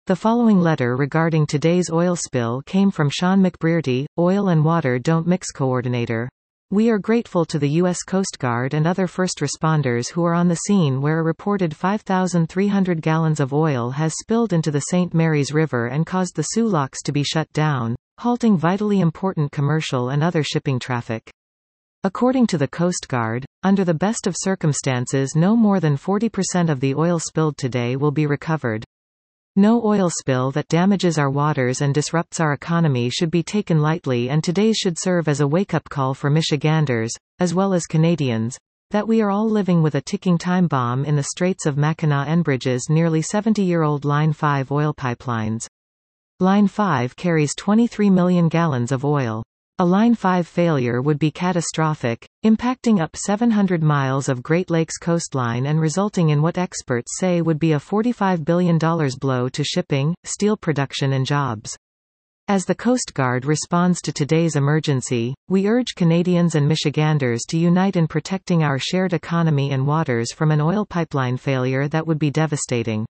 The following letter regarding today's oil spill came from Sean McBrearty, Oil and Water Don't Mix Coordinator. We are grateful to the U.S. Coast Guard and other first responders who are on the scene where a reported 5,300 gallons of oil has spilled into the St. Mary's River and caused the Soo locks to be shut down, halting vitally important commercial and other shipping traffic. According to the Coast Guard, under the best of circumstances no more than 40% of the oil spilled today will be recovered. No oil spill that damages our waters and disrupts our economy should be taken lightly, and today should serve as a wake-up call for Michiganders, as well as Canadians, that we are all living with a ticking time bomb in the Straits of Mackinac Enbridge's nearly 70-year-old Line 5 oil pipelines. Line 5 carries 23 million gallons of oil. A Line 5 failure would be catastrophic, impacting up 700 miles of Great Lakes coastline and resulting in what experts say would be a $45 billion blow to shipping, steel production and jobs. As the Coast Guard responds to today's emergency, we urge Canadians and Michiganders to unite in protecting our shared economy and waters from an oil pipeline failure that would be devastating.